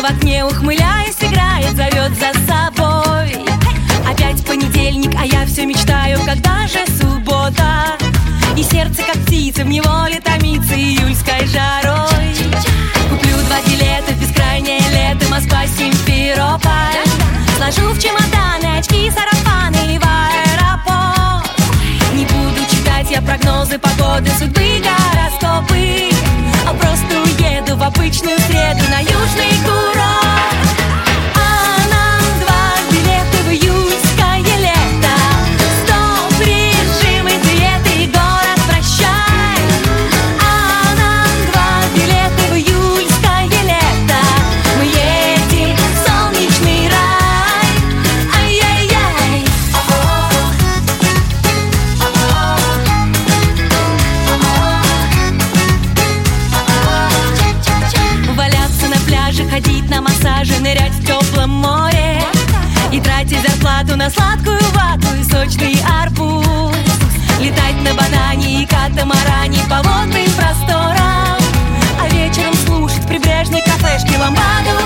в окне, ухмыляясь, играет, зовет за собой. Опять понедельник, а я все мечтаю, когда же суббота. И сердце, как птица, в неволе томится июльской жарой. Куплю 2 билета в бескрайнее лето, Москва, Симферополь. Сложу в чемоданы очки, сарафаны и в аэропорт. Не буду читать я прогнозы погоды, судьбы, гороскопы, а просто уеду в обычную среду на южный курорт. А нам 2 билета в июльское лето. Стоп, режимы, диеты и город прощай. А нам 2 билета в июльское лето. Мы едем в солнечный рай. Ай-яй-яй. Валяться на пляже, ходить на массаже, нырять в теплом море и тратить зарплату на сладкую вату и сочный арбуз. Летать на банане и катамаране по водным просторам, а вечером слушать в прибрежной кафешке ламбаду